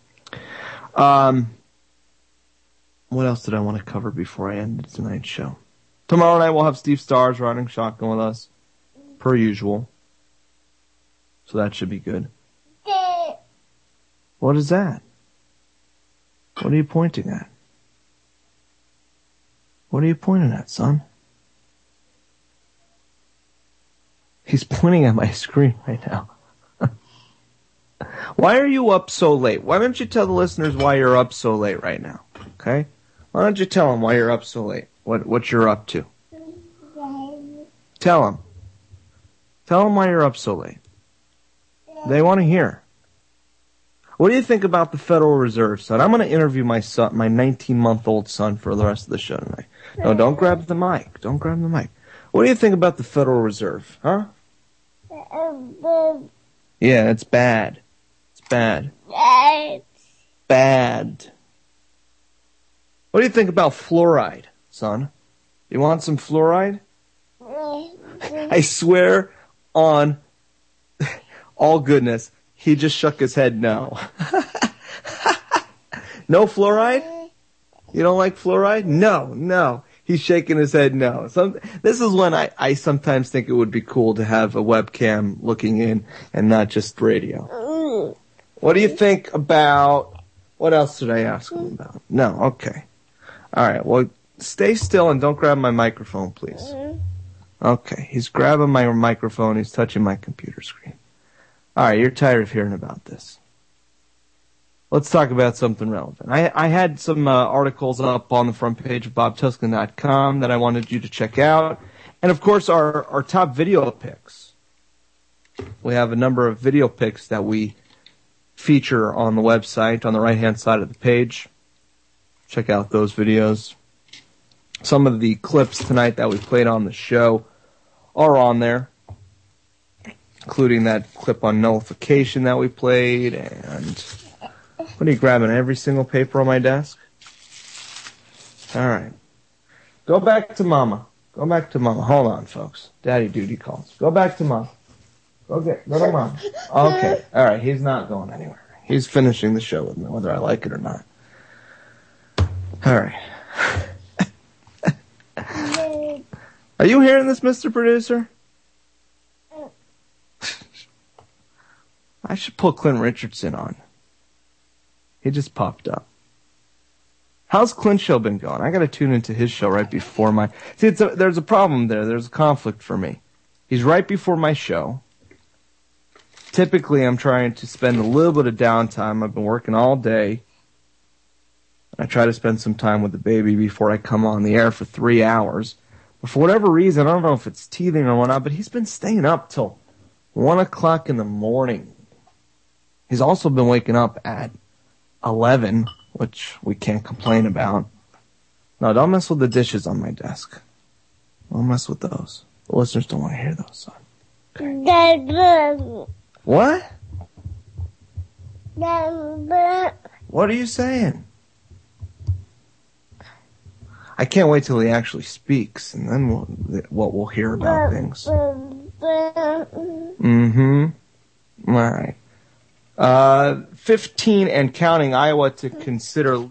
What else did I want to cover before I ended tonight's show? Tomorrow night we'll have Steve Stars riding shotgun with us, per usual. So that should be good. What is that? What are you pointing at? What are you pointing at, son? He's pointing at my screen right now. Why are you up so late? Why don't you tell the listeners why you're up so late right now? Okay? Why don't you tell them why you're up so late? What you're up to? Tell them. Tell them why you're up so late. They want to hear. What do you think about the Federal Reserve, son? I'm going to interview my son, my 19-month-old son, for the rest of the show tonight. No, don't grab the mic. Don't grab the mic. What do you think about the Federal Reserve, huh? Yeah, it's bad. It's bad. Bad. What do you think about fluoride, son? You want some fluoride? I swear on all goodness, he just shook his head no. No fluoride? You don't like fluoride? No. He's shaking his head no. This is when I sometimes think it would be cool to have a webcam looking in and not just radio. What do you think about... What else did I ask him about? No, okay. All right, well, stay still and don't grab my microphone, please. Okay, he's grabbing my microphone. He's touching my computer screen. All right, you're tired of hearing about this. Let's talk about something relevant. I had some articles up on the front page of BobTuscan.com that I wanted you to check out. And, of course, our top video picks. We have a number of video picks that we feature on the website on the right-hand side of the page. Check out those videos. Some of the clips tonight that we played on the show are on there, including that clip on nullification that we played. And what are you grabbing? Every single paper on my desk? All right. Go back to Mama. Go back to Mama. Hold on, folks. Daddy duty calls. Go back to Mama. Go to Mama. Okay. All right. He's not going anywhere. He's finishing the show with me, whether I like it or not. All right. Are you hearing this, Mr. Producer? I should pull Clint Richardson on. He just popped up. How's Clint's show been going? I got to tune into his show right before my... See, there's a problem there. There's a conflict for me. He's right before my show. Typically, I'm trying to spend a little bit of downtime. I've been working all day. I try to spend some time with the baby before I come on the air for 3 hours. But for whatever reason, I don't know if it's teething or whatnot, but he's been staying up till 1 o'clock in the morning. He's also been waking up at 11, which we can't complain about. No, don't mess with the dishes on my desk. Don't mess with those. The listeners don't want to hear those, son. Okay. What? What are you saying? I can't wait till he actually speaks, and then we'll hear about things. Mm-hmm. All right. 15 and counting, Iowa to consider.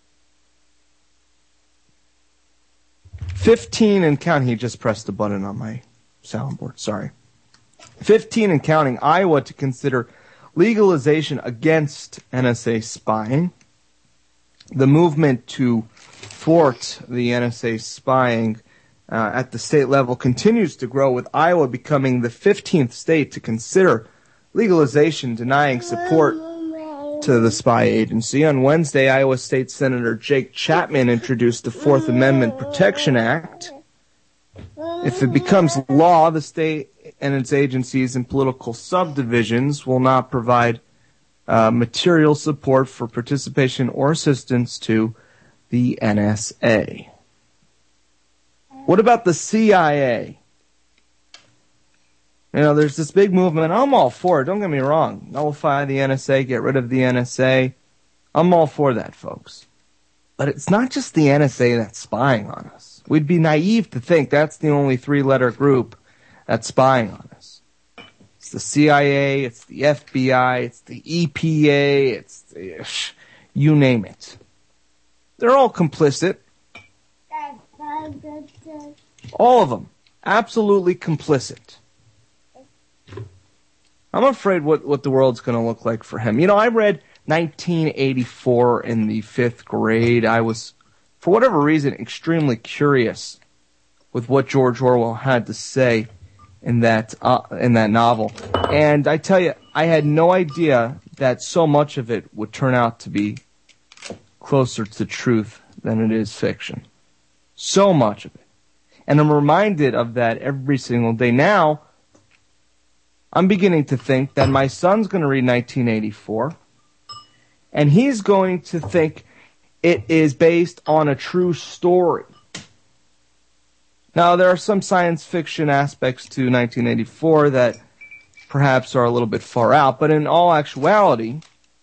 15 and counting. He just pressed the button on my soundboard. Sorry. 15 and counting, Iowa to consider legalization against NSA spying. The movement to thwart the NSA spying at the state level continues to grow, with Iowa becoming the 15th state to consider legalization, denying support to the spy agency. On Wednesday, Iowa State Senator Jake Chapman introduced the Fourth Amendment Protection Act. If it becomes law, the state and its agencies and political subdivisions will not provide material support for participation or assistance to the NSA. What about the CIA? You know, there's this big movement. I'm all for it. Don't get me wrong. Nullify the NSA, get rid of the NSA. I'm all for that, folks. But it's not just the NSA that's spying on us. We'd be naive to think that's the only three-letter group that's spying on us. It's the CIA, it's the FBI, it's the EPA, it's the, you name it. They're all complicit. All of them. Absolutely complicit. I'm afraid what the world's going to look like for him. You know, I read 1984 in the 5th grade. I was, for whatever reason, extremely curious with what George Orwell had to say in that novel. And I tell you, I had no idea that so much of it would turn out to be closer to truth than it is fiction. So much of it. And I'm reminded of that every single day. Now, I'm beginning to think that my son's going to read 1984, and he's going to think it is based on a true story. Now, there are some science fiction aspects to 1984 that perhaps are a little bit far out, but in all actuality,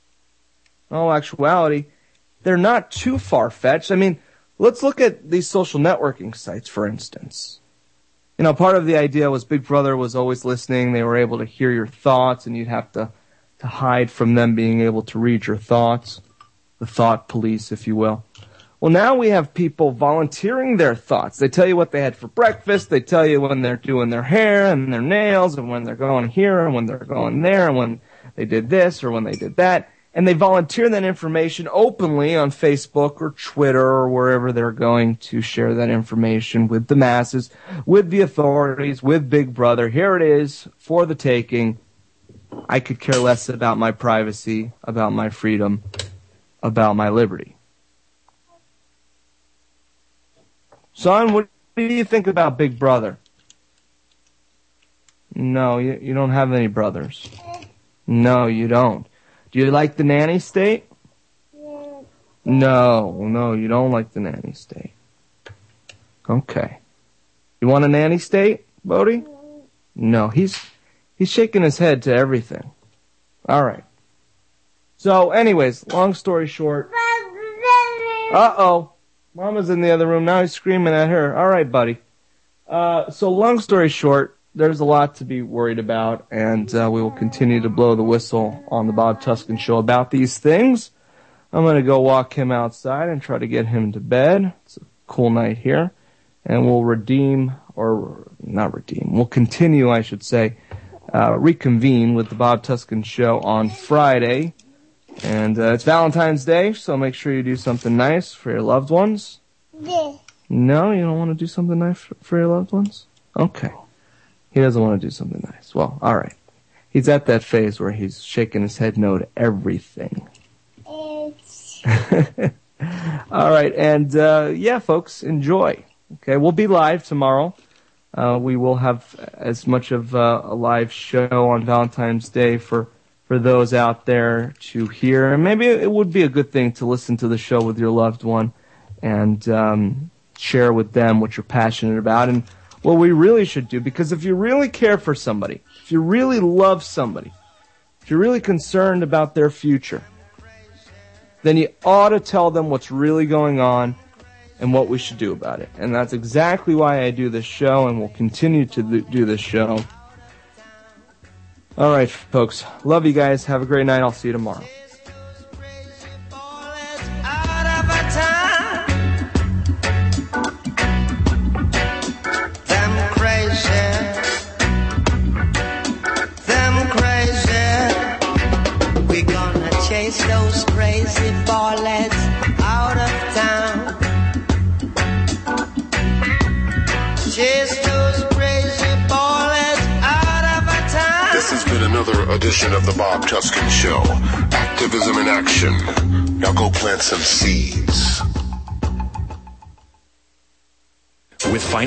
they're not too far-fetched. I mean, let's look at these social networking sites, for instance. You know, part of the idea was Big Brother was always listening. They were able to hear your thoughts, and you'd have to hide from them being able to read your thoughts. The thought police, if you will. Well, now we have people volunteering their thoughts. They tell you what they had for breakfast. They tell you when they're doing their hair and their nails, and when they're going here and when they're going there, and when they did this or when they did that. And they volunteer that information openly on Facebook or Twitter or wherever they're going to share that information with the masses, with the authorities, with Big Brother. Here it is for the taking. I could care less about my privacy, about my freedom, about my liberty. Son, what do you think about Big Brother? No, you don't have any brothers. No, you don't. Do you like the nanny state? No, you don't like the nanny state. Okay. You want a nanny state, Bodie? No, he's shaking his head to everything. All right. So, anyways, long story short. Uh-oh. Mama's in the other room. Now he's screaming at her. All right, buddy. So long story short, there's a lot to be worried about, and we will continue to blow the whistle on the Bob Tuscan Show about these things. I'm going to go walk him outside and try to get him to bed. It's a cool night here. And we'll we'll continue, I should say, reconvene with the Bob Tuscan Show on Friday. And it's Valentine's Day, so make sure you do something nice for your loved ones. No, you don't want to do something nice for your loved ones? Okay. He doesn't want to do something nice. Well, all right. He's at that phase where he's shaking his head no to everything. All right, and yeah, folks, enjoy. Okay, we'll be live tomorrow. We will have as much of a live show on Valentine's Day for those out there to hear. And maybe it would be a good thing to listen to the show with your loved one and share with them what you're passionate about and what we really should do. Because if you really care for somebody, if you really love somebody, if you're really concerned about their future, then you ought to tell them what's really going on and what we should do about it. And that's exactly why I do this show and will continue to do this show. All right, folks. Love you guys. Have a great night. I'll see you tomorrow. Those crazy ballets out of town. Chase those crazy ballets out of town. This has been another edition of the Bob Tuscan Show. Activism in action. Now go plant some seeds. With